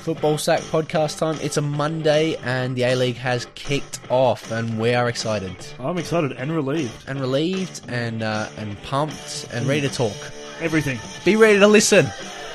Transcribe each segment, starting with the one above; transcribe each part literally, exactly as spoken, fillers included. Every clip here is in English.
Football Sack podcast time. It's a Monday and the A-League has kicked off and we are excited. I'm excited and relieved. And relieved and uh, and pumped and ready to talk. Everything. Be ready to listen.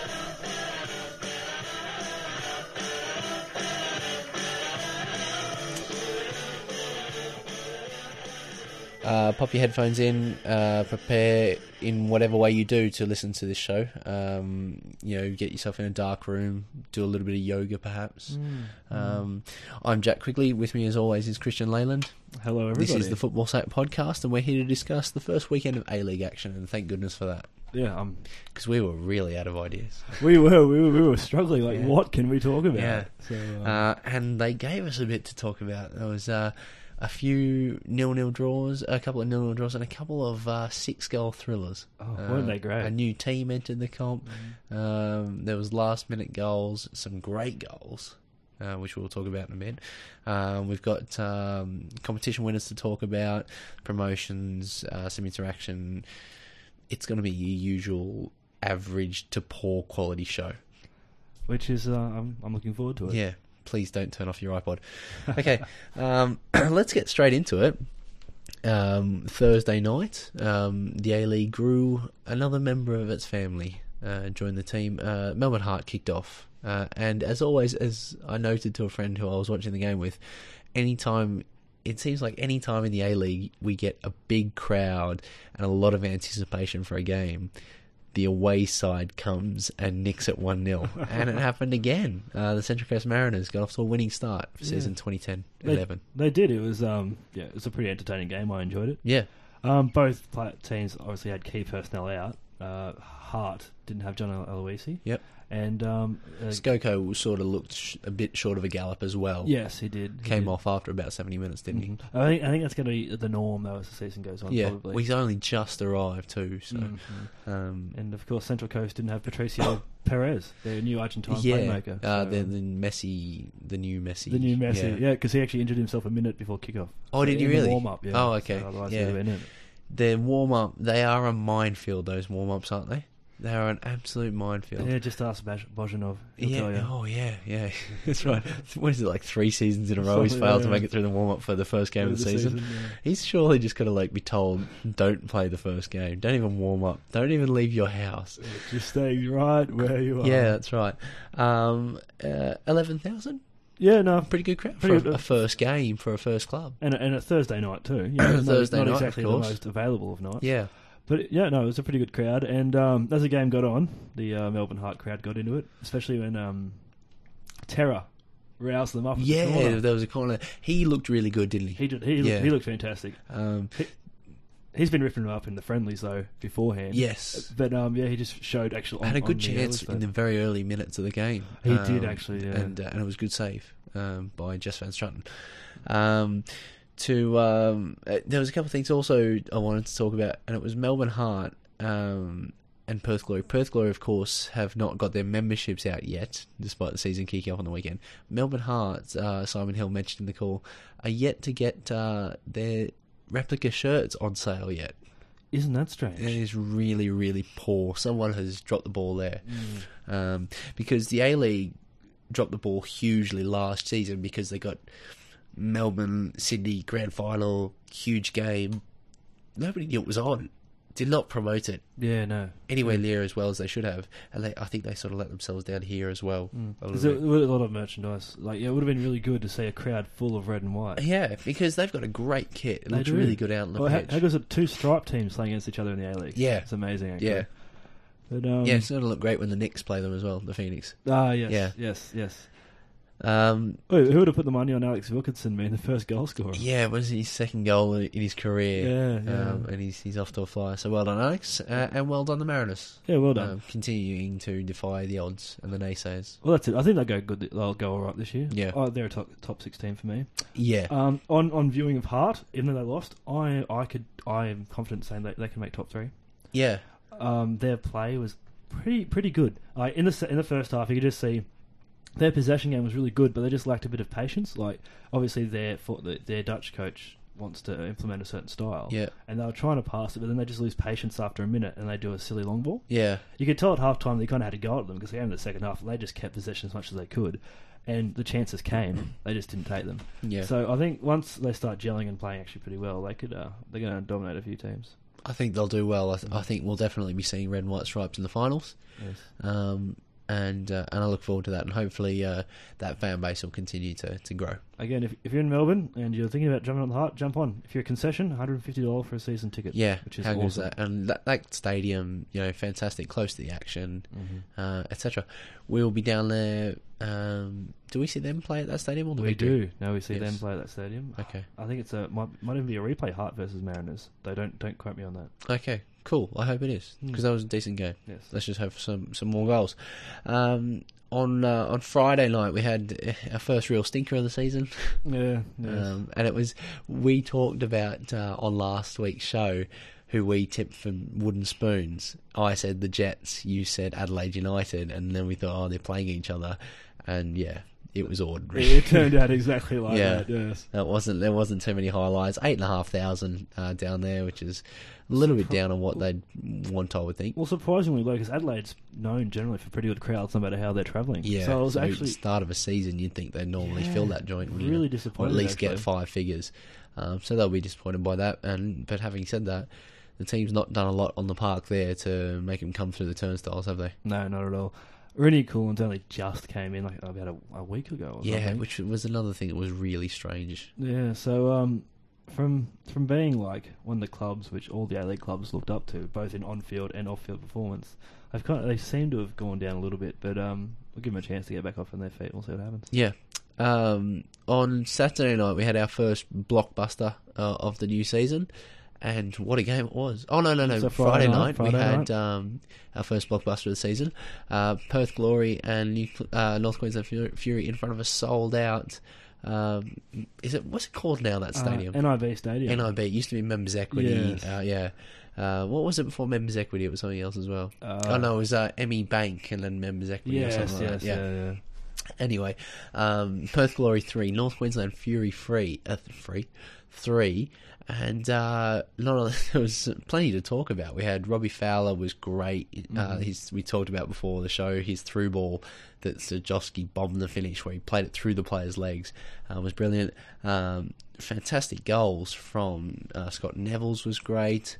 Uh, pop your headphones in, uh, prepare in whatever way you do to listen to this show. Um, you know, get yourself in a dark room, do a little bit of yoga perhaps. Mm. Um, I'm Jack Quigley. With me as always is Christian Leyland. Hello everybody. This is the Football Sack podcast and we're here to discuss the first weekend of A-League action, and thank goodness for that. Yeah, um, because we were really out of ideas. We were, we were, we were struggling. Like, yeah. What can we talk about? Yeah, so, um, uh, and they gave us a bit to talk about. There was uh, a few nil-nil draws, a couple of nil-nil draws, and a couple of uh, six-goal thrillers. Oh, uh, weren't they great? A new team entered the comp. Mm. Um, there was last-minute goals, some great goals, uh, which we'll talk about in a bit. Um, we've got um, competition winners to talk about, promotions, uh, some interaction. It's going to be your usual average to poor quality show, which is uh, I'm I'm looking forward to it. Yeah. Please don't turn off your iPod. Okay, um, let's get straight into it. Um, Thursday night, um, the A-League grew another member of its family, uh, joined the team. Uh, Melbourne Heart kicked off. Uh, and as always, as I noted to a friend who I was watching the game with, anytime, it seems like any time in the A-League we get a big crowd and a lot of anticipation for a game, the away side comes and nicks it one nil. And it happened again. Uh, the Central Coast Mariners got off to a winning start for season yeah. twenty ten eleven. They, they did. It was um yeah, it was a pretty entertaining game. I enjoyed it. Yeah. Um, both teams obviously had key personnel out. Uh, Hart didn't have John Aloisi. Yep. And um, uh, Skoko sort of looked sh- a bit short of a gallop as well. Yes, he did. He Came did. off after about seventy minutes, didn't mm-hmm. he? I think I think that's going to be the norm though as the season goes on. Yeah, probably. well, he's only just arrived too. So, mm-hmm. um, and of course, Central Coast didn't have Patricio Perez, their new Argentine yeah, playmaker. Uh, so. the, the Messi, the new Messi, the new Messi. Yeah, because yeah, he actually injured himself a minute before kickoff. Oh, so did he in really? The warm up. Yeah. Oh, okay. So otherwise, yeah. they'd have been in. Their warm up, they are a minefield. Those warm ups, aren't they? They are an absolute minefield. Yeah, just ask Baj- Bojanov. Yeah. Oh, yeah, yeah. That's right. What is it, like three seasons in a row he's failed yeah. to make it through the warm-up for the first game for of the, the season? season yeah. He's surely just got to like be told, don't play the first game. Don't even warm up. Don't even leave your house. Just stay right where you are. Yeah, that's right. Um, uh, eleven thousand? Yeah, no. Pretty good crowd pretty for a, a first game for a first club. And a, and a Thursday night too. You know, Thursday not, not night, exactly of course. the most available of nights. Yeah. But yeah, no, it was a pretty good crowd, and um, as the game got on, the uh, Melbourne Heart crowd got into it, especially when um, Terra roused them up. Yeah, the corner. there was a corner. He looked really good, didn't he? He did. He, yeah. looked, he looked fantastic. Um, he, he's been ripping them up in the friendlies though beforehand. Yes, but um, yeah, he just showed actual. Had on, a good on chance the in the very early minutes of the game. He um, did actually, yeah, and uh, and it was a good save um, by Jess Van Struten. Um, to um, uh, there was a couple of things also I wanted to talk about, and it was Melbourne Heart. Um, and Perth Glory. Perth Glory, of course, have not got their memberships out yet, despite the season kicking off on the weekend. Melbourne Heart, uh, Simon Hill mentioned in the call, are yet to get uh, their replica shirts on sale yet. Isn't that strange? It is really, really poor. Someone has dropped the ball there. Mm. Um, because the A-League dropped the ball hugely last season because they got Melbourne, Sydney, grand final, huge game. Nobody knew it was on. Did not promote it. Yeah, no. Anywhere yeah. near as well as they should have. And they, I think they sort of let themselves down here as well. Mm. There's a, a lot of merchandise. Like, yeah, it would have been really good to see a crowd full of red and white. Yeah, because they've got a great kit. It they looks do. really good out on the well, pitch. How, how goes it? Two striped teams playing against each other in the A-League. Yeah. It's amazing, actually. Yeah. But, um, yeah, it's going to look great when the Knicks play them as well, the Phoenix. Ah, yes. Yeah. Yes, yes. Um, Wait, who would have put the money on Alex Wilkinson being the first goal scorer? Yeah, it was his second goal in his career. Yeah, yeah. Um, and he's he's off to a flyer. So well done, Alex, uh, and well done the Mariners. Yeah, well done. Um, continuing to defy the odds and the naysayers. Well, that's it. I think they'll go good. They'll go all right this year. Yeah. Oh, they're a top top sixteen for me. Yeah. Um, on on viewing of Heart, even though they lost, I I could I am confident saying that they can make top three. Yeah. Um, their play was pretty pretty good. Uh, in the in the first half, you could just see. Their possession game was really good, but they just lacked a bit of patience. Like, obviously, their for, their Dutch coach wants to implement a certain style. Yeah. And they were trying to pass it, but then they just lose patience after a minute and they do a silly long ball. Yeah. You could tell at half time they kind of had to go at them because they came in the second half and they just kept possession as much as they could. And the chances came, they just didn't take them. Yeah. So I think once they start gelling and playing actually pretty well, they could uh, they're going to dominate a few teams. I think they'll do well. I, th- I think we'll definitely be seeing red and white stripes in the finals. Yes. Um, and uh, and I look forward to that. And hopefully uh, that fan base will continue to, to grow. Again, if, if you're in Melbourne and you're thinking about jumping on the Heart, jump on. If you're a concession, one hundred fifty dollars for a season ticket. Yeah, which is how good is awesome. that? And that, that stadium, you know, fantastic, close to the action, Mm-hmm. uh, et cetera. We'll be down there. Um, do we see them play at that stadium? Or do We we do. No, we see Yes. them play at that stadium. Okay. I think it's a might, might even be a replay. Heart versus Mariners. They don't don't quote me on that. Okay, cool. I hope it is because Hmm. that was a decent game. Yes. Let's just hope for some, some more goals. Um, on uh, on Friday night we had our first real stinker of the season, Yeah. Yes. um, and it was we talked about uh, on last week's show who we tipped for wooden spoons. I said the Jets, you said Adelaide United, and then we thought, oh, they're playing each other, and yeah, it was ordinary. it turned out exactly like Yeah. that. Yes. That wasn't there wasn't too many highlights. Eight and a half thousand uh, down there, which is a little bit down on what they'd want, I would think. Well, surprisingly, low because Adelaide's known generally for pretty good crowds, no matter how they're travelling. Yeah, So it was so actually start of a season, you'd think they'd normally Yeah, fill that joint, wouldn't you? really or disappointed. at least get actually. five figures. Um, so they'll be disappointed by that. And but having said that, the team's not done a lot on the park there to make them come through the turnstiles, have they? No, not at all. Rooney Coolins only just came in like about a, a week ago. Or Yeah, something. which was another thing that was really strange. Yeah, so um, from from being like one of the clubs which all the A League clubs looked up to, both in on-field and off-field performance, I've kind of, they seem to have gone down a little bit, but um, we'll give them a chance to get back off on their feet. We'll see what happens. Yeah. Um, on Saturday night, we had our first blockbuster uh, of the new season. And what a game it was. Oh, no, no, no. So Friday, Friday night, night, Friday we had night. um, our first blockbuster of the season. Uh, Perth Glory and New, uh, North Queensland Fury, Fury in front of us sold out. Um, is it What's it called now, that stadium? Uh, N I B Stadium. N I B. It used to be Members Equity. Yes. Uh, yeah. Uh, what was it before Members Equity? It was something else as well. Uh, oh, no, it was uh, M E Bank and then Members Equity Yes, or something yes, like that. Yeah. yeah, yeah. Anyway, um, Perth Glory three, North Queensland Fury free, uh, free, three, and uh, not only, there was plenty to talk about. We had Robbie Fowler was great. Uh, Mhm. his, we talked about before the show his through ball that Sajowski bombed the finish where he played it through the player's legs uh, was brilliant. Um, fantastic goals from uh, Scott Neville's was great.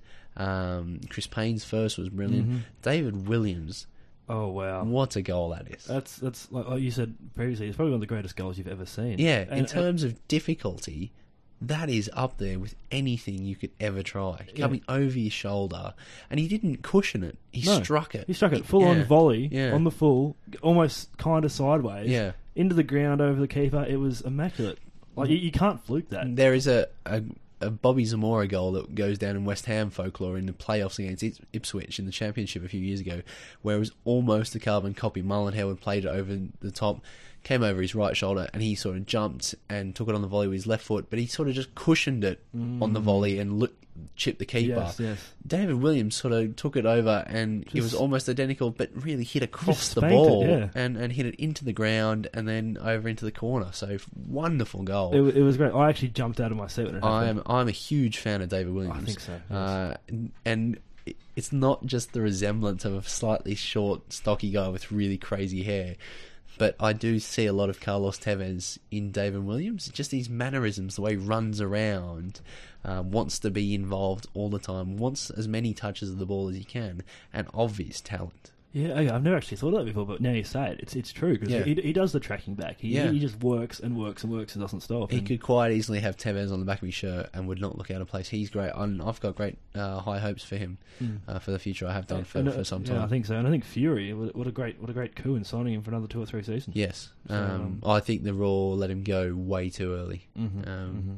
Um, Chris Payne's first was brilliant. Mhm. David Williams, Oh wow, what a goal that is! that's that's like, like you said previously. It's probably one of the greatest goals you've ever seen. Yeah, And- in terms of difficulty, that is up there with anything you could ever try. Yeah. Coming over your shoulder, and he didn't cushion it; he No, struck it. he struck it full on Yeah. volley Yeah. on the full, almost kind of sideways. Yeah, into the ground over the keeper. It was immaculate. Like you, you can't fluke that. there is a, a a Bobby Zamora goal that goes down in West Ham folklore in the playoffs against Ips- Ipswich in the Championship a few years ago, where it was almost a carbon copy. Marlon Howard played it over the top, came over his right shoulder, and he sort of jumped and took it on the volley with his left foot, but he sort of just cushioned it on the volley and look, chipped the keeper. Yes, yes. David Williams sort of took it over, and it was Just- almost identical, but really hit across Just the spanked it, ball yeah. and, and hit it into the ground and then over into the corner. So wonderful goal. It, wa- it was great. I actually jumped out of my seat when it I happened. am I'm a huge fan of David Williams. I think so. Yes. Uh, and it- it's not just the resemblance of a slightly short, stocky guy with really crazy hair, but I do see a lot of Carlos Tevez in David Williams. Just his mannerisms, the way he runs around, uh, wants to be involved all the time, wants as many touches of the ball as he can, and obvious talent. Yeah, okay, I've never actually thought of that before, but now you say it, it's it's true because Yeah. he, he does the tracking back. He, Yeah. he just works and works and works and doesn't stop. He and- could quite easily have Tevez on the back of his shirt and would not look out of place. He's great. I'm, I've got great uh, high hopes for him Mm. uh, for the future. I have done for, And, uh, for some yeah, time. I think so, and I think Fury. What, what a great what a great coup in signing him for another two or three seasons. Yes. So, Um, um, I think the Raw let him go way too early. Mm-hmm. Um,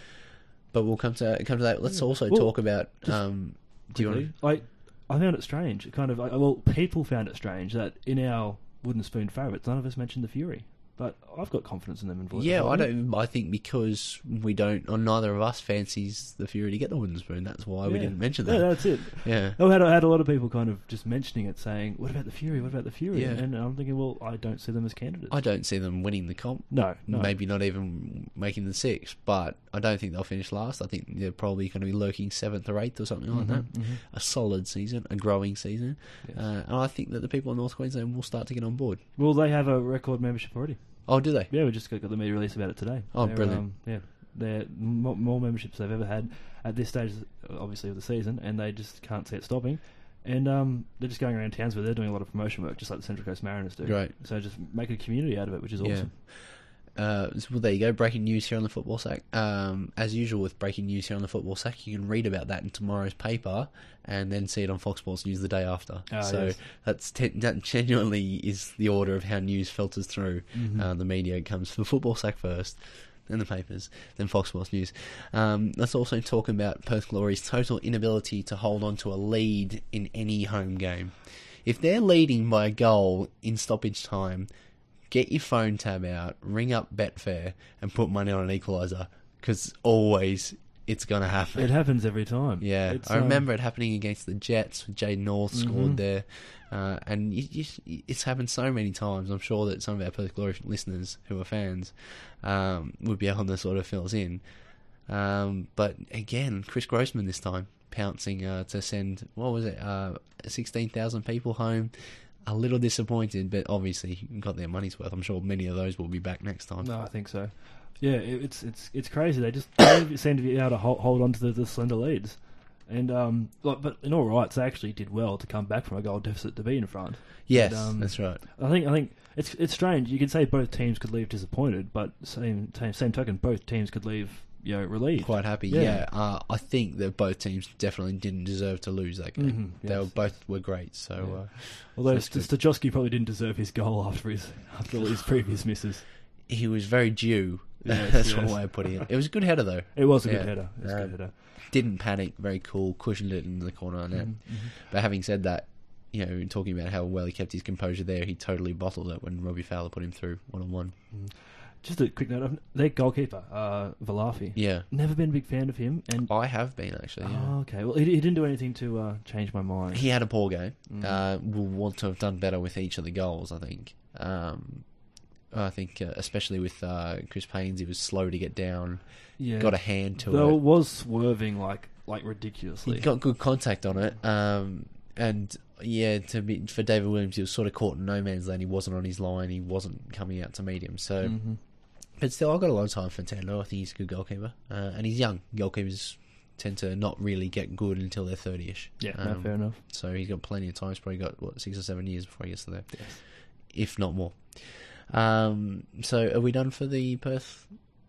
But we'll come to come to that. Let's Yeah. also Well, talk about. just Um, do you want? to... Like, I found it strange. Kind of, like, well, people found it strange that in our wooden spoon favourites, none of us mentioned the Fury. But I've got confidence in them in Yeah, I don't. I think because we don't, or neither of us fancies the Fury to get the wooden spoon. That's why yeah. we didn't mention that. Yeah, that's it. Yeah. I had, I had a lot of people kind of just mentioning it, saying, "What about the Fury? What about the Fury?" Yeah. And I'm thinking, well, I don't see them as candidates. I don't see them winning the comp. No, no. Maybe not even making the six, but I don't think they'll finish last. I think they're probably going to be lurking seventh or eighth or something like Mhm, that. mhm. A solid season, a growing season, Yes. uh, and I think that the people in North Queensland will start to get on board. Well, they have a record membership already. Oh, do they? Yeah, we just got, got the media release about it today. Oh, They're, brilliant. Um, yeah, they're more, more memberships they've ever had at this stage, obviously, of the season, and they just can't see it stopping. And um, they're just going around towns where they're doing a lot of promotion work, just like the Central Coast Mariners do. Right. So just make a community out of it, which is Yeah. awesome. Uh, so, well, there you go. Breaking news here on the Football Sack. Um, as usual with breaking news here on the Football Sack, you can read about that in tomorrow's paper and then see it on Fox Sports News the day after. Ah, so yes. that's te- that genuinely is the order of how news filters through. Mhm. Uh, the media comes for Football Sack first, then the papers, then Fox Sports News. Um, let's also talk about Perth Glory's total inability to hold on to a lead in any home game. If they're leading by a goal in stoppage time, get your phone tab out, ring up Betfair, and put money on an equaliser, because always it's going to happen. It happens every time. Yeah, It's, I um, remember it happening against the Jets. Jaden North Mhm. scored there, uh, and you, you, it's happened so many times. I'm sure that some of our Perth Glory listeners who are fans um, would be able to sort of fill us in. Um, but again, Chris Grossman this time pouncing uh, to send, what was it, uh, sixteen thousand people home. A little disappointed, but obviously got their money's worth. I'm sure many of those will be back next time. No, I think so. Yeah, it, it's it's it's crazy. They just they seem to be able to hold, hold on to the, the slender leads, and um, like, but in all rights, they actually did well to come back from a goal deficit to be in front. Yes, But, um, that's right. I think I think it's it's strange. You could say both teams could leave disappointed, but same same, same token, both teams could leave you know relieved. Quite happy, Yeah. yeah. Uh, I think that both teams definitely didn't deserve to lose that game. Mhm, They yes. were both were great. So, Yeah. uh, Although that's good. St- Stajowski probably didn't deserve his goal after his after all his previous misses. he was very due. Yes, That's yes. one way of putting it. It was a good header though. It was a Yeah. good header. It was a Um, good header. Didn't panic. Very cool. Cushioned it into the corner of the net. Mhm, mhm. But having said that, you know, talking about how well he kept his composure there, he totally bottled it when Robbie Fowler put him through one on one. Just a quick note: of their goalkeeper, uh, Valafi. Yeah, Never been a big fan of him, and I have been actually. Yeah. oh, okay. Well, he, he didn't do anything to uh, change my mind. He had a poor game. Mm. Uh, will want to have done better with each of the goals, I think. Um, I think, uh, especially with uh, Chris Paynes, he was slow to get down. yeah, Got a hand to though it. it was swerving like like ridiculously. He got good contact on it. Um, and yeah, to be for David Williams, he was sort of caught in no man's land. He wasn't on his line. He wasn't coming out to meet him. So, Mhm. but still, I've got a lot of time for Tando. I think he's a good goalkeeper, uh, and he's young. Goalkeepers tend to not really get good until they're thirty-ish. Yeah, Um, no, fair enough. So he's got plenty of time. He's probably got what six or seven years before he gets to there, Yes. if not more. Um, so are we done for the Perth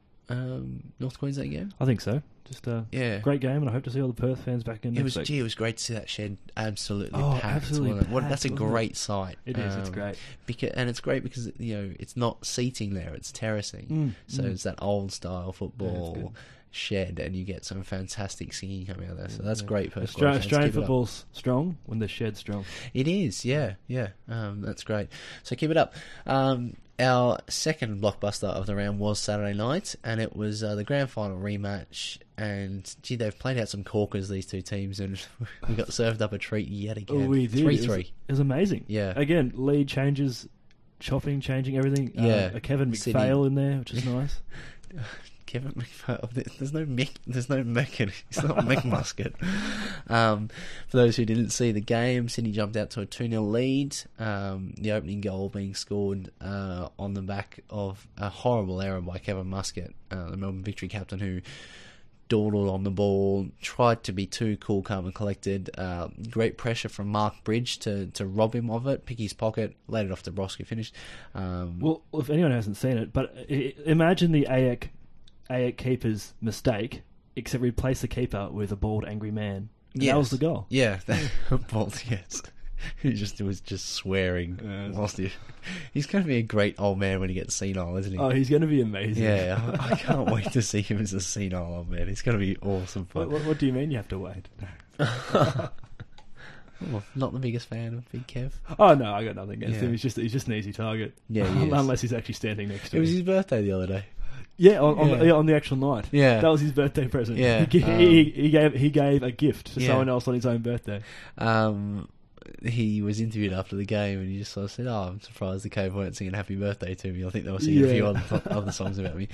um, North Queensland game? I think so. Just a Yeah, great game, and I hope to see all the Perth fans back in It next was week. gee, it was great to see that shed absolutely Oh, packed. absolutely wasn't it? What, packed, that's a wasn't it? great sight. It is. It's Um, great. Because, and it's great because you know it's not seating there; it's terracing. Mm, So mm. it's that old style Yeah, it's football good. shed, and you get some fantastic singing coming out there. So that's Yeah. great. Perth Austra- Glory fans. Australian Keep it up. football's strong when the shed's strong. It is, yeah, yeah. Um, that's great. So keep it up. Um, our second blockbuster of the round was Saturday night, and it was uh, the grand final rematch. And gee, they've played out some corkers, these two teams, and we got served up a treat yet again. Oh, we did. Three It was- three. It was amazing. Yeah. Again, lead changes, chopping, changing everything. Uh, Yeah. a Kevin Sydney. McPhail in there, which is nice. Kevin McPhail. There's no Mick. There's no Meckett. It's not Mick Muscat. Um, for those who didn't see the game, Sydney jumped out to a two nil lead. Um, the opening goal being scored uh, on the back of a horrible error by Kevin Muscat, uh, the Melbourne Victory captain, who dawdled on the ball, tried to be too cool, calm and collected. Uh, great pressure from Mark Bridge to, to rob him of it, pick his pocket, laid it off to Broski, finished. Um, Well, if anyone hasn't seen it, but i- imagine the A E C, A E C keeper's mistake, except replace the keeper with a bald, angry man. And Yes. that was the goal. Yeah, that, well, yes. He just was just swearing. Yeah. Whilst he, he's going to be a great old man when he gets senile, isn't he? Oh, he's going to be amazing. Yeah, I, I can't wait to see him as a senile old man. It's going to be awesome fun. What, what, what do you mean you have to wait? Oh, not the biggest fan of Big Kev. Oh no, I got nothing against Yeah. him. He's just he's just an easy target. Yeah, he is. Unless he's actually standing next to It him. was his birthday the other day. Yeah, on, on, Yeah. The, yeah, on the actual night. Yeah. That was his birthday present. Yeah, He, um, he, he gave he gave a gift to Yeah. someone else on his own birthday. Um, he was interviewed after the game, and he just sort of said, "Oh, I'm surprised the Cave weren't singing Happy Birthday to me. I think they were singing a few Yeah. other, other songs about me."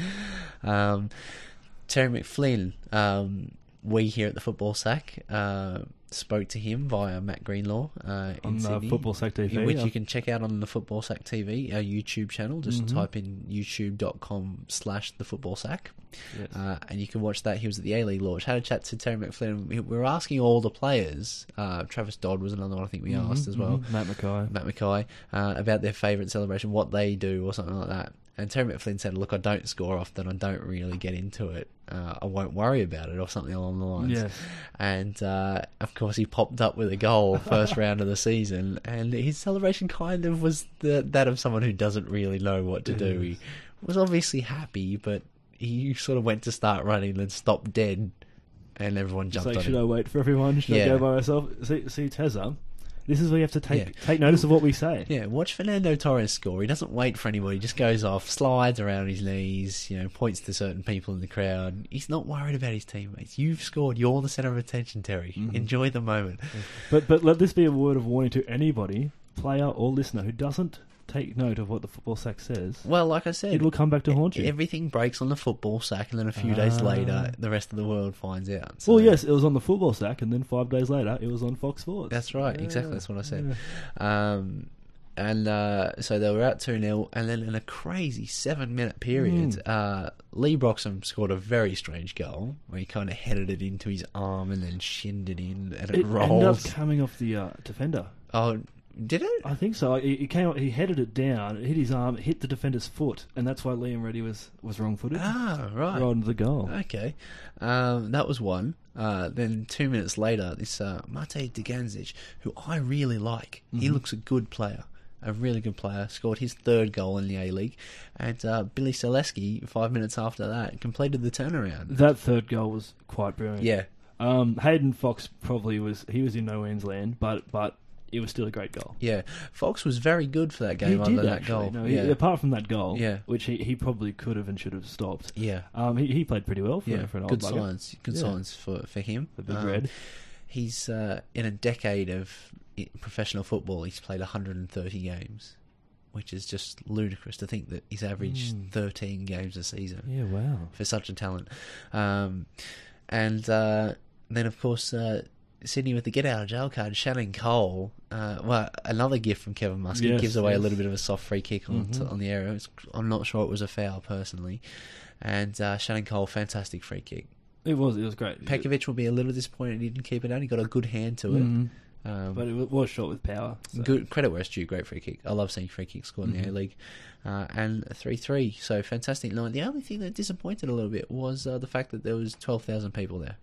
Um, Terry McFlynn, um, we here at the Football Sack uh, spoke to him via Matt Greenlaw uh, in On uh, Sydney, Football Sack T V. which yeah. you can check out on the Football Sack T V, our YouTube channel. Just Mhm. type in youtube.com slash the Football Sack. Yes. Uh, and you can watch that. He was at the A-League launch. Had a chat to Terry McFlynn. We we were asking all the players. Uh, Travis Dodd was another one I think we Mhm, asked as well. mhm. Matt Mackay. Matt Mackay, uh, about their favourite celebration, what they do or something like that. And Terry McFlynn said, "Look, I don't score often. I don't really get into it. Uh, I won't worry about it," or something along the lines. Yes. And uh, of course, he popped up with a goal first round of the season, and his celebration kind of was the, that of someone who doesn't really know what to do. He was obviously happy, but he sort of went to start running, then stopped dead, and everyone It's jumped like, on should him. I wait for everyone? Should I Yeah. go by myself? See, see Tezza, this is where you have to take Yeah. take notice of what we say. Yeah, watch Fernando Torres score. He doesn't wait for anybody. He just goes off, slides around his knees, you know, points to certain people in the crowd. He's not worried about his teammates. You've scored. You're the centre of attention, Terry. Mhm. Enjoy the moment. But but let this be a word of warning to anybody, player or listener, who doesn't take note of what the Football Sack says. Well, like I said, It will come back to haunt you. everything breaks on the Football Sack, and then a few days Ah. later, the rest of the world finds out. So Well, yes, it was on the Football Sack, and then five days later, it was on Fox Sports. That's right. Yeah. Exactly. That's what I said. Yeah. Um, and uh, so they were out two nil, and then in a crazy seven-minute period, Mm. uh, Lee Broxham scored a very strange goal where he kind of headed it into his arm and then shinned it in, and it, It ended up rolled. coming off the uh, defender. Oh, did it? I think so. He, he came, he headed it down, it hit his arm, it hit the defender's foot, and that's why Liam Reddy was, was wrong-footed. Ah, right. Rolled into the goal. Okay. Um, that was one. Uh, then two minutes later, this uh, Mate Deganzic, who I really like, he Mhm. looks a good player, a really good player, scored his third goal in the A-League, and uh, Billy Selesky, five minutes after that, completed the turnaround. That third goal was quite brilliant. Yeah, Um, Hayden Fox probably was, he was in no man's land, but, but it was still a great goal. yeah. Fox was very good for that game he other did than that actually. goal. No, he- yeah. apart from that goal, Yeah. which he, he probably could have and should have stopped. yeah. Um, he, he played pretty well for, Yeah, for an old good bugger. signs. Good Yeah. signs for, for him. The Big Um, Red. He's uh, in a decade of i- professional football. He's played one hundred thirty games, which is just ludicrous to think that he's averaged Mm. thirteen games a season Yeah, wow. for such a talent. Um, and uh, then, of course, uh, Sydney with the get out of jail card. Shannon Cole, uh, well, another gift from Kevin Muscat, Yes, gives away yes. a little bit of a soft free kick on Mhm. on the area. It's, I'm not sure it was a foul personally. And uh, Shannon Cole, fantastic free kick. It was, it was great. Pekovic will be a little disappointed he didn't keep it down. He got a good hand to it. Mhm. Um, But it wa- was short with power. so- good credit where it's due. Great free kick. I love seeing free kicks scored in Mhm. the A League. Uh, and three three. So fantastic night. The only thing that disappointed a little bit was uh, the fact that there was twelve thousand people there.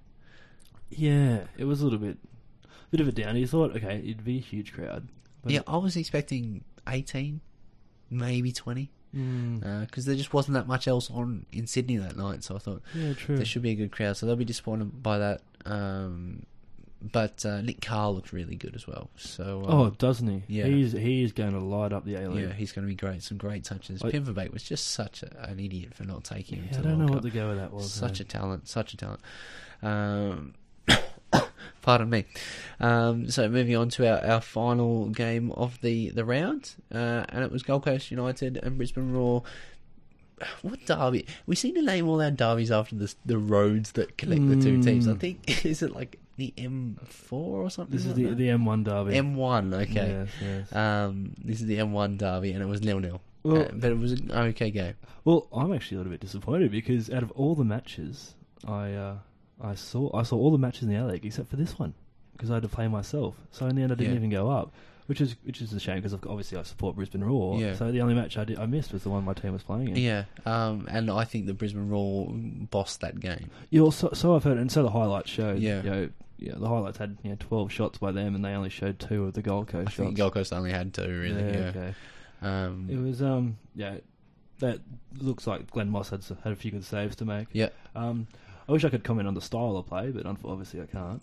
Yeah, it was a little bit, bit of a down. You thought, okay, it'd be a huge crowd. But Yeah, I was expecting eighteen, maybe twenty, Mm, because there just wasn't that much else on in Sydney that night. So I thought yeah, true. there should be a good crowd. So they'll be disappointed by that. Um, but uh, Nick Carr looked really good as well. So um, Oh, doesn't he? yeah. He's he's going to light up the A League. yeah, he's going to be great. Some great touches. I- Pimverbeek was just such a, an idiot for not taking him Yeah, to I the don't World know Cup. what the go with that was. Such no. a talent, such a talent. Um, pardon me. Um, so moving on to our, our final game of the, the round, uh, and it was Gold Coast United and Brisbane Roar. What derby? We seem to name all our derbies after the the roads that connect the two teams. I Mm. think, is it like the M four or something? This is like the that? the M one derby. M one, okay. Yes, yes. Um, this is the M one derby, and it was nil nil. Well- uh, but it was an okay game. Well, I'm actually a little bit disappointed because out of all the matches, I uh, I saw I saw all the matches in the A League except for this one because I had to play myself. So in the end, I didn't Yeah. even go up, which is which is a shame because obviously I support Brisbane Roar. Yeah. So the only match I did I missed was the one my team was playing in. Yeah, um, and I think the Brisbane Roar bossed that game. Yeah, well, so, so I've heard, and so the highlights showed. Yeah. You know, yeah, the highlights had you know twelve shots by them, and they only showed two of the Gold Coast I shots. think Gold Coast only had two, really. Yeah. okay. Um, It was um yeah, that looks like Glenn Moss had s- had a few good saves to make. yeah. Um, I wish I could comment on the style of play, but unf- obviously I can't.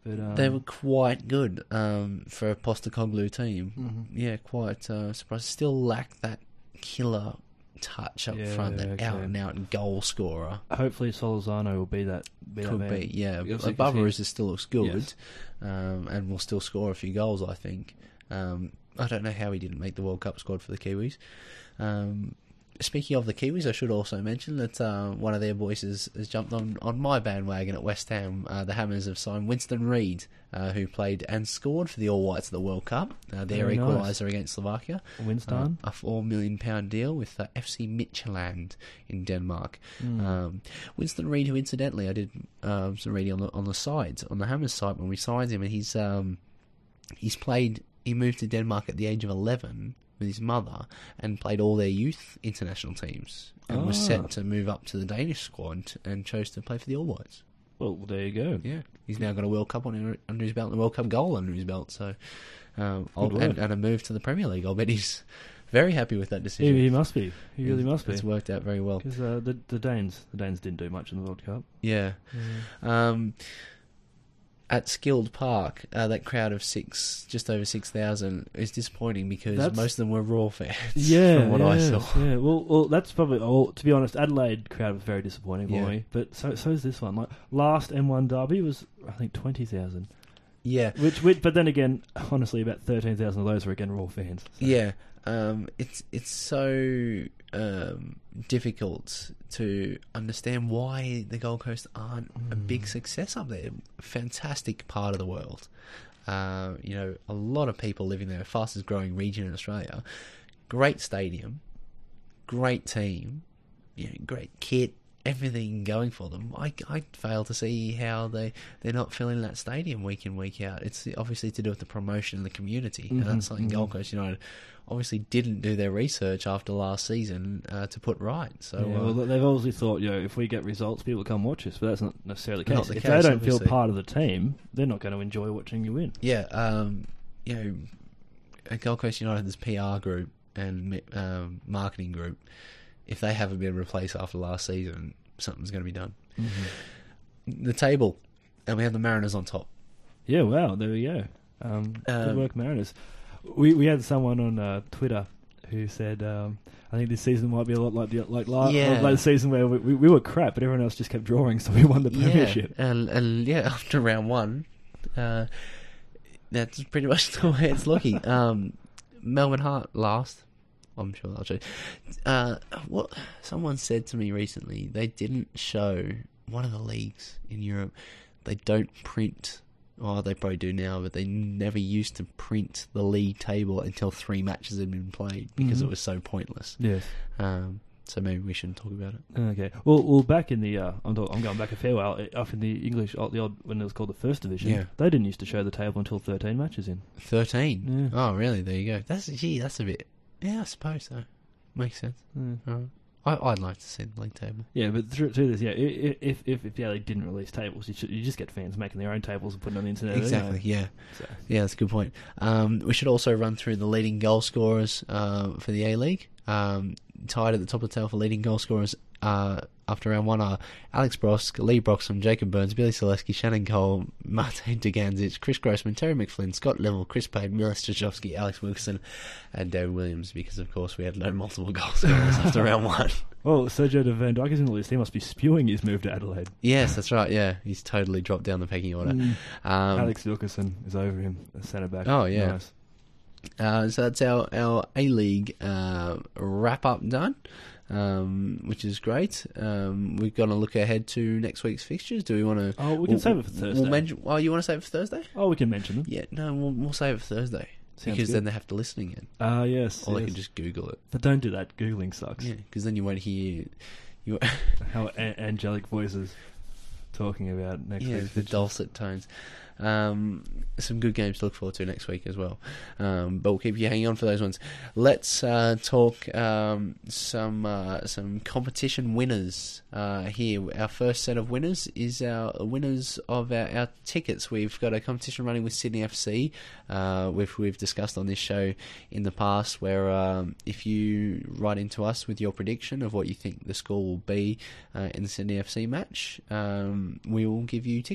But um, They were quite good um, for a Postecoglou team. Mhm. Yeah, quite uh, surprised. Still lack that killer touch up Yeah, front, that okay. out and out goal scorer. hopefully Solzano will be that. Be that Could man. be, yeah. Obviously, 'cause Barbarousse he- still looks good, Yes. um, and will still score a few goals, I think. Um, I don't know how he didn't make the World Cup squad for the Kiwis. Um, speaking of the Kiwis, I should also mention that uh, one of their boys has, has jumped on, on my bandwagon at West Ham. Uh, the Hammers have signed Winston Reid, uh, who played and scored for the All Whites at the World Cup. Uh, their Very equaliser nice. against Slovakia. Winston. Uh, a four million pound deal with uh, F C Midtjylland in Denmark. Mm. Um, Winston Reid, who incidentally I did um, some reading on the on the sides on the Hammers site when we signed him, and he's um, he's played. He moved to Denmark at the age of eleven with his mother and played all their youth international teams, and was Ah. set to move up to the Danish squad and chose to play for the All Whites. Well, there you go. Yeah, he's now got a World Cup on, under his belt and a World Cup goal under his belt. So, um, Good work. and, and a move to the Premier League. I'll bet he's very happy with that decision. He, he must be. He really It's- must be. It's worked out very well. Because uh, the the Danes, the Danes didn't do much in the World Cup. Yeah. Um, at Skilled Park, uh, that crowd of six, just over six thousand, is disappointing because That's- most of them were Raw fans. Yeah, from what I yeah, saw. Yeah, well, well, that's probably. Well, to be honest, Adelaide crowd was very disappointing for Yeah. me. But so so is this one. Like last M one derby was, I think, twenty thousand. Yeah, Which, which, but then again, honestly, about thirteen thousand of those were again Raw fans. So. yeah. Um, it's it's so um, difficult to understand why the Gold Coast aren't a big Mm. success up there. Fantastic part of the world. Uh, you know, a lot of people living there. Fastest growing region in Australia. Great stadium, great team, you know, great kit, everything going for them. I, I fail to see how they, they're not filling that stadium week in, week out. It's obviously to do with the promotion in the community, and Mhm, that's something mhm. Gold Coast United obviously didn't do their research after last season uh, to put right. So Yeah, uh, well, they've obviously thought, you know, if we get results, people come watch us, but that's not necessarily the case. Not the if case, they don't obviously. feel part of the team, they're not going to enjoy watching you win. yeah, um, you know, at Gold Coast United's P R group and um, marketing group, if they haven't been replaced after last season, something's going to be done. The table, and we have the Mariners on top. Yeah, wow, there we go. Um, good Um, work, Mariners. We we had someone on uh, Twitter who said, um, I think this season might be a lot like the like last Yeah. like the season where we, we, we were crap, but everyone else just kept drawing, so we won the premiership. Yeah, and and yeah, after round one, uh, that's pretty much the way it's looking. Um, Melbourne Heart last. I'm sure that's true. Uh, what someone said to me recently, they didn't show one of the leagues in Europe. They don't print. Oh, they probably do now, but they never used to print the league table until three matches had been played because Mhm. it was so pointless. Yes. Um, so maybe we shouldn't talk about it. Okay. Well, well, back in the uh, I'm, talk- I'm going back a fair while. uh, Up in the English, uh, the old when it was called the First Division, Yeah. they didn't used to show the table until thirteen matches in. Thirteen. Yeah. Oh, really? There you go. That's gee. That's a bit. Yeah, I suppose so. Makes sense. Yeah. Alright. I, I'd like to see the league table. Yeah, but through, through this, yeah, i- i- if if if yeah, they didn't release tables, you should, you just get fans making their own tables and putting it on the internet. Exactly. Anyway. Yeah. So, Yeah, that's a good point. Um, we should also run through the leading goal scorers uh, for the A League. Um, tied at the top of the table for leading goal scorers uh, after round one are Alex Brosk, Lee Broxham, Jacob Burns, Billy Selesky, Shannon Cole, Martin Duganzic, Chris Grossman, Terry McFlynn, Scott Level, Chris Payne, Milos Jajovsky, Alex Wilkerson, and David Williams, because of course we had no multiple goal scorers after round one. well, Sergio de Van Dijk is in the list. He must be spewing his move to Adelaide. Yes, that's right. Yeah, he's totally dropped down the pecking order. Mm. Um, Alex Wilkerson is over him, centre back. Oh, yeah. Nice. Uh, so that's our, our A-League uh, wrap-up done, um, which is great. Um, we're going to look ahead to next week's fixtures. Do we want to... Oh, we can save it for Thursday. We'll mention, oh, you want to save it for Thursday? Oh, we can mention them. Yeah, no, we'll, we'll save it for Thursday. Sounds because good. then they have to listen again. Ah, yes. Or they yes. can just Google it. But don't do that. Googling sucks. Yeah, because then you won't hear... You, How a- angelic voices talking about next yeah, week's the fixtures. dulcet tones. Um, some good games to look forward to next week as well. Um, but we'll keep you hanging on for those ones. Let's uh, talk um, some uh, some competition winners uh, here. Our first set of winners is our winners of our, our tickets. We've got a competition running with Sydney F C, uh, which we've discussed on this show in the past, where um, if you write into us with your prediction of what you think the score will be uh, in the Sydney F C match, um, we will give you tickets.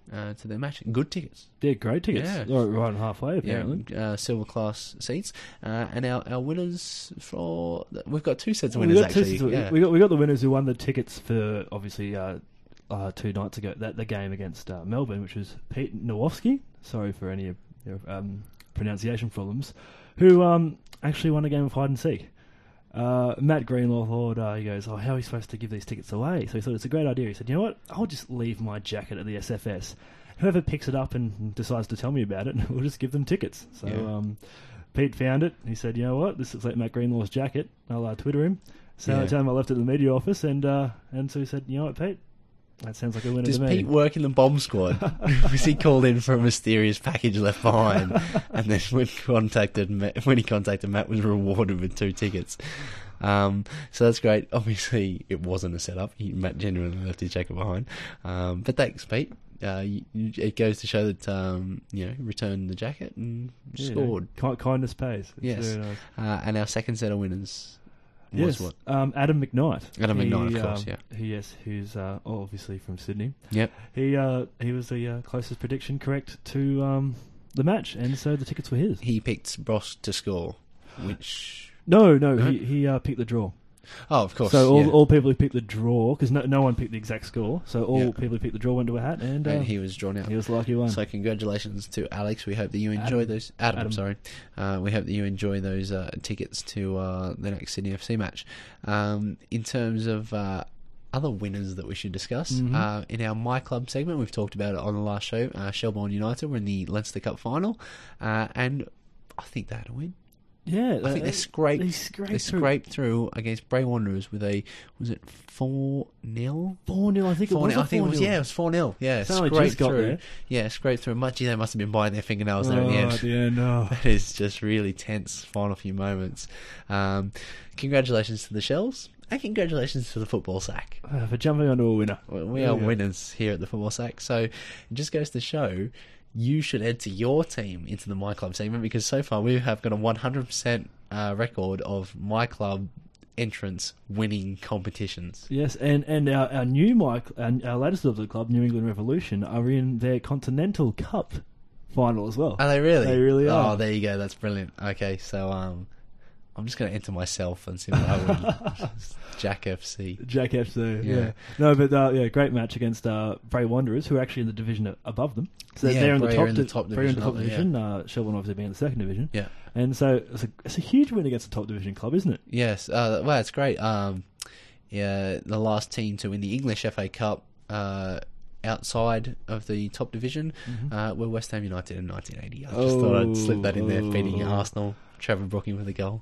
uh, to their match. Good tickets. They're great tickets. Yeah. Right, right on halfway, apparently. Yeah, uh, silver class seats. Uh, and our, our winners for... We've got two sets of We winners, got two actually. sets of- Yeah. We got we got the winners who won the tickets for obviously uh, uh, two nights ago. That the game against uh, Melbourne, which was Pete Nowofsky. Sorry for any of your um, pronunciation problems. Who um, actually won a game of hide and seek. Uh, Matt Greenlaw thought, uh, he goes, oh, how are we supposed to give these tickets away? So he thought it's a great idea. He said, you know what, I'll just leave my jacket at the S F S. Whoever picks it up and decides to tell me about it, we'll just give them tickets. So Yeah. um, Pete found it. He said, you know what, this looks like Matt Greenlaw's jacket. I'll uh, Twitter him. So Yeah. I told him I left it at the media office, and uh, and so he said, you know what, Pete, that sounds like a winner Does to me. Pete work in the bomb squad? Was he called in for a mysterious package left behind? And then when contacted Matt, when he contacted Matt, was rewarded with two tickets. Um, so that's great. Obviously, it wasn't a setup. He, Matt genuinely left his jacket behind. Um, but thanks, Pete. Uh, you, you, it goes to show that um, you know, returned the jacket and Yeah, scored. ki- kindness pays. It's Yes. very nice. Uh, and our second set of winners was Yes, what? um, Adam McKnight. Adam He, McKnight, of course, um, yeah. He, yes, who's uh, obviously from Sydney. Yep. He uh, he was the uh, closest prediction correct to um, the match, and so the tickets were his. He picked Bross to score, which... No, no, No? he he uh, picked the draw. Oh, of course. So all yeah. all people who picked the draw, because no no one picked the exact score, so all Yeah. people who picked the draw went to a hat, and, uh, and he was drawn out. he was the lucky one. So congratulations to Alex. We hope that you enjoy Adam. those. Adam, Adam. sorry. Uh, we hope that you enjoy those uh, tickets to uh, the next Sydney F C match. Um, in terms of uh, other winners that we should discuss, Mhm. uh, in our My Club segment, we've talked about it on the last show. Uh, Shelbourne United were in the Leinster Cup final, uh, and I think they had a win. yeah, I think they scraped. They scraped, They through scraped through against Bray Wanderers with a was it four nil? four nil. I think it Four was. nil. a I think it was four nil. yeah, it was four nil. Yeah, It's only scraped just got through. there. Yeah, scraped through. Much they must have been biting their fingernails there Oh, at the end. at the end, oh. That is just really tense final few moments. Um, congratulations to the Shells and congratulations to the Football Sack. Uh, for jumping onto a winner. We we There are you go. winners here at the Football Sack. So it just goes to show you should enter your team into the My Club segment, because so far we have got a one hundred percent uh, record of My Club entrants winning competitions. Yes, and, and our, our new Mike, our, our latest of the club, New England Revolution, are in their Continental Cup final as well. Are they really? They really are. Oh, there you go. That's brilliant. Okay, so um, I'm just going to enter myself and see what I win. Jack F C. Jack F C, yeah. Yeah. No, but uh, yeah, great match against uh, Bray Wanderers, who are actually in the division a- above them. So Yeah, they're in the Bray top, are in the di- top Bray are in the division, top aren't they? division. Uh, Shelbourne obviously being in the second division. Yeah. And so it's a, it's a huge win against a top division club, isn't it? Yes. Uh, well, it's great. Um, yeah, the last team to win the English F A Cup uh, outside of the top division Mhm. uh, were West Ham United in nineteen eighty. I just thought I'd slip that in there, feeding Oh. Arsenal. Trevor Brooking with a goal.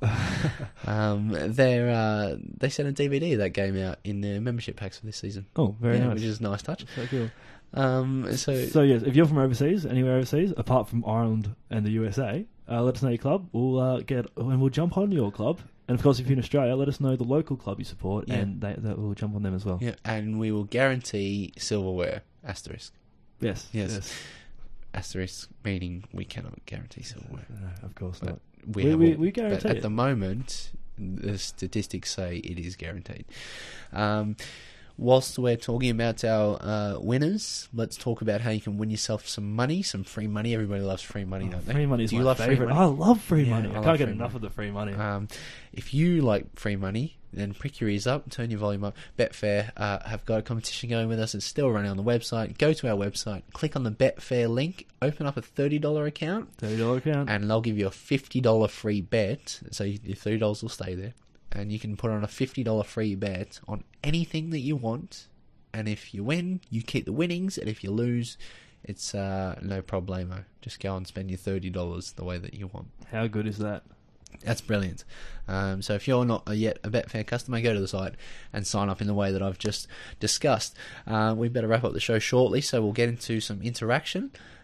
um, they're, uh, they sent a D V D of that game out in their membership packs for this season. Oh, very Yeah, nice. which is a nice touch. So cool. Um, so, So yes, if you're from overseas, anywhere overseas, apart from Ireland and the U S A, uh, let us know your club. We'll uh, get and we'll jump on your club. And of course, if you're in Australia, let us know the local club you support, Yeah. and they, that will jump on them as well. yeah, and we will guarantee silverware. Asterisk. Yes, Yes. Asterisk meaning we cannot guarantee silverware. No, of course But not. we, We- have we- all- we but guarantee at it. the moment, the statistics say it is guaranteed. Um, whilst we're talking about our uh, winners, let's talk about how you can win yourself some money, some free money. Everybody loves free money, Oh, don't they? free money is Do you my love free favorite. money? I love free Yeah, money. I I, love can't get free enough money. of the free money. Um, if you like free money, then prick your ears up, turn your volume up. Betfair uh, have got a competition going with us. It's still running on the website. Go to our website, click on the Betfair link, open up a thirty dollars account, Thirty dollar account. and they'll give you a fifty dollars free bet. So your thirty dollars will stay there. And you can put on a fifty dollars free bet on anything that you want. And if you win, you keep the winnings. And if you lose, it's uh, no problemo. Just go and spend your thirty dollars the way that you want. How good is that? That's brilliant. Um, so if you're not yet a Betfair customer, go to the site and sign up in the way that I've just discussed. Uh, we better wrap up the show shortly, so we'll get into some interaction.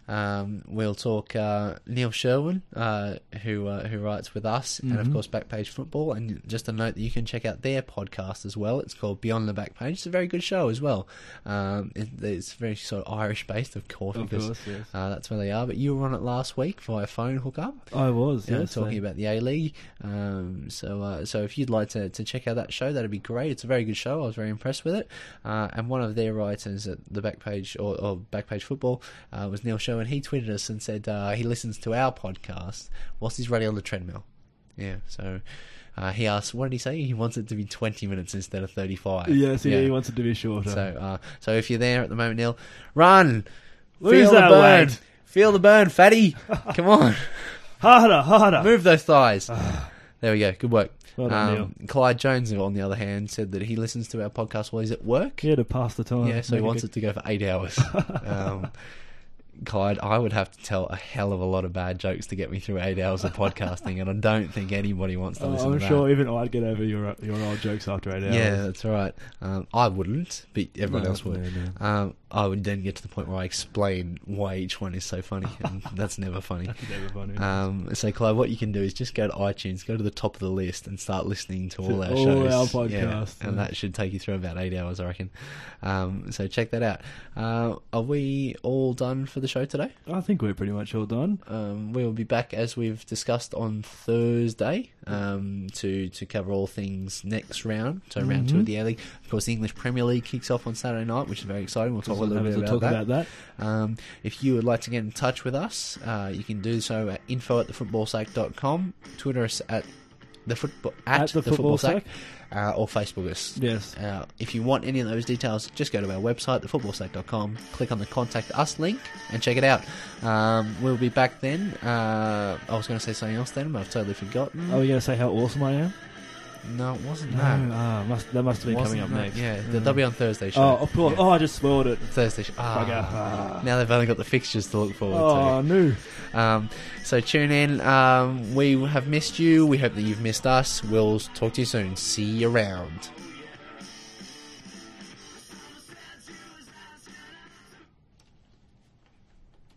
Um, we'll talk uh, Neil Sherwin, uh, who uh, who writes with us, mm-hmm. and of course Backpage Football. And just a note that you can check out their podcast as well. It's called Beyond the Backpage. It's a very good show as well. Um, it, it's very sort of Irish based, of course, of because course, yes. uh, that's where they are. But you were on it last week via phone hookup. I was, you know, yes, talking I... about the A League. Um, so uh, so if you'd like to, to check out that show, that'd be great. It's a very good show. I was very impressed with it. Uh, and one of their writers at the Backpage or, or Backpage Football uh, was Neil Sherwin. He tweeted us and said uh, he listens to our podcast whilst he's running on the treadmill. Yeah, so uh, he asked, what did he say? He wants it to be twenty minutes instead of thirty-five. Yes, yeah, he wants it to be shorter. So, uh, so if you're there at the moment, Neil, run, Lose feel that the burn, weight. feel the burn, fatty. Come on, harder, harder. Move those thighs. There we go. Good work. Well done, um, Clyde Jones, on the other hand, said that he listens to our podcast while he's at work. Yeah, to pass the time. Yeah, so Make he wants good... it to go for eight hours. um, Clyde, I would have to tell a hell of a lot of bad jokes to get me through eight hours of podcasting, and I don't think anybody wants to oh, listen I'm to that. I'm sure even I'd get over your your old jokes after eight hours. Yeah, that's right. Um, I wouldn't, but everyone no, else would. No, no. Um, I would then get to the point where I explain why each one is so funny, and that's never funny. That's never funny. Um, so, Clive, what you can do is just go to iTunes, go to the top of the list, and start listening to all To our all shows. our podcasts, yeah, and yeah. that should take you through about eight hours, I reckon. Um, so check that out. Uh, are we all done for the show today? I think we're pretty much all done. Um, we will be back, as we've discussed, on Thursday um, to to cover all things next round. So round Mm-hmm. two of the A League. Of course, the English Premier League kicks off on Saturday night, which is very exciting. We'll talk a little bit we'll about, talk that. about that. Um, if you would like to get in touch with us, uh, you can do so at info at the football sack dot com, Twitter us at the football at, At the the football sack, Sack. uh, or Facebook us. Yes. Uh, if you want any of those details, just go to our website, the football sack dot com, click on the Contact Us link, and check it out. Um, we'll be back then. Uh, I was going to say something else then, but I've totally forgotten. Are we going to say how awesome I am? No, it wasn't No, that. ah, must, that must have been Wasn't coming up that- next. Yeah, Mm. they'll be on Thursday show. Oh, of course. Yeah. Oh, I just spoiled it. Thursday show. Ah. Bugger. Ah. Now they've only got the fixtures to look forward Oh, no. to. Um, so tune in. Um, we have missed you. We hope that you've missed us. We'll talk to you soon. See you around.